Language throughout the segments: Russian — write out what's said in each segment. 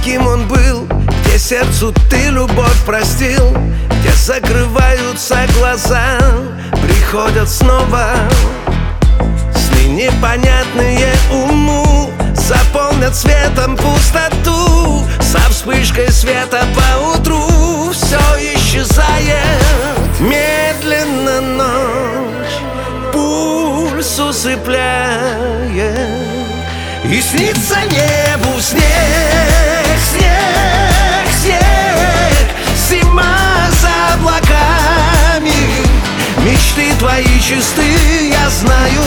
каким он был, где сердцу ты любовь простил, где закрываются глаза, приходят снова сны непонятные уму, заполнят светом пустоту. Со вспышкой света поутру все исчезает. Медленно ночь пульс усыпляет, и снится небу снег, снег, снег. Зима за облаками, мечты твои чисты, я знаю.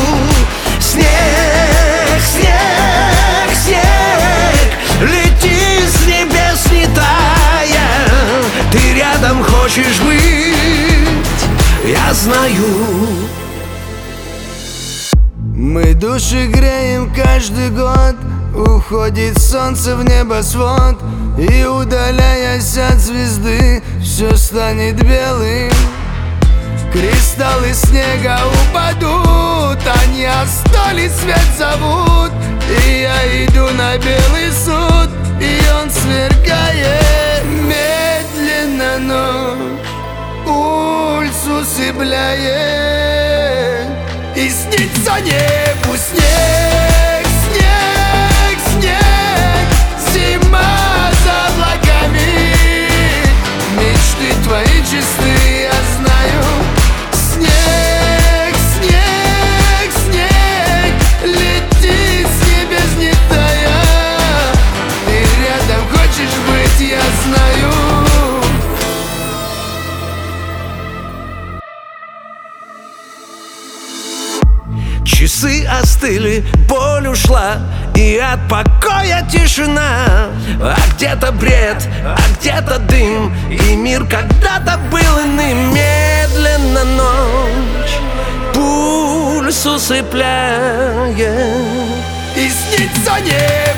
Снег, снег, снег, лети с небес не тая. Ты рядом хочешь быть, я знаю. Мы души греем каждый год, уходит солнце в небосвод, и удаляясь от звезды, все станет белым. Кристаллы снега упадут, они остались свет зовут. И я иду на белый суд, и он сверкает. Медленно ночь пульс усыпляет, и снится небу снег, снег, снег. Зима за облаками, мечты твои чисты, я знаю. Снег, снег, снег, лети с небес не тая. Ты рядом хочешь быть, я знаю. Часы остыли, боль ушла, и от покоя тишина. А где-то бред, а где-то дым, и мир когда-то был иным. Медленно ночь пульс усыпляет, и снится небо.